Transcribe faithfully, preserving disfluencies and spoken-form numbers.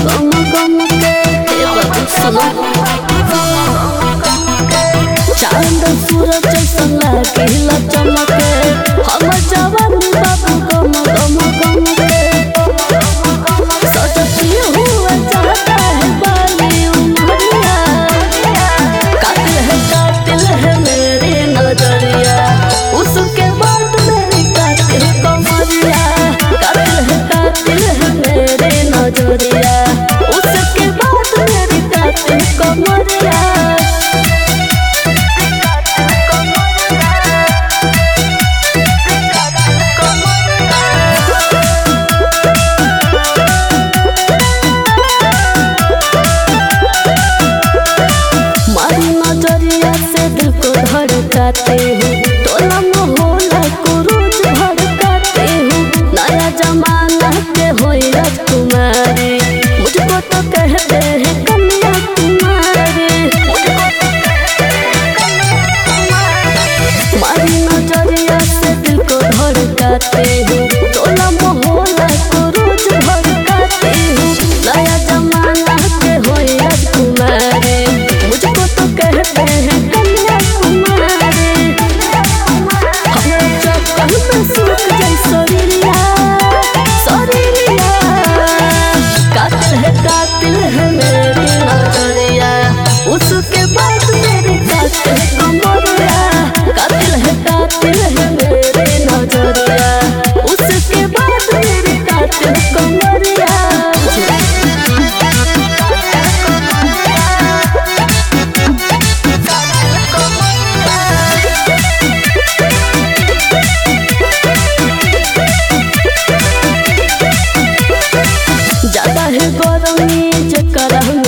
गम गम के सुनो चांद सूरज जैसन लागिला चमके हम जवानी बाबू गम गम गम के सजती हुआ चाहता है बाली उमरिया कातिल है कातिल है मेरी नजरिया उसके बाद मेरी कातिल कमरिया कातिल है कातिल है मेरी नजरिया उसके बाद मेरी कातिल कमरिया नजरिया से दिल को धड़काते हूँ तोला मोहल्ला को रोज भड़काते हूँ नया जमाना के होई राजकुमारी मुझको तो कहते हैं कन्या कुमारी मारी नजरिया से दिल को धड़काते हूँ तोला मोहल्ला को रोज भड़काते हूँ नया जमाना के होई राजकुमारी मुझको तो कहते हैं कन्या कुमारी हमें चक्कर में सूख जाए शरीरिया शरीरिया कातिल है कातिल है मेरी नजरिया उसके बाद मेरी कातिल कमरिया कातिल है कातिल है मेरी नजरिया उसके बाद मेरी कातिल कमरिया ज्यादा है गरमी जकरा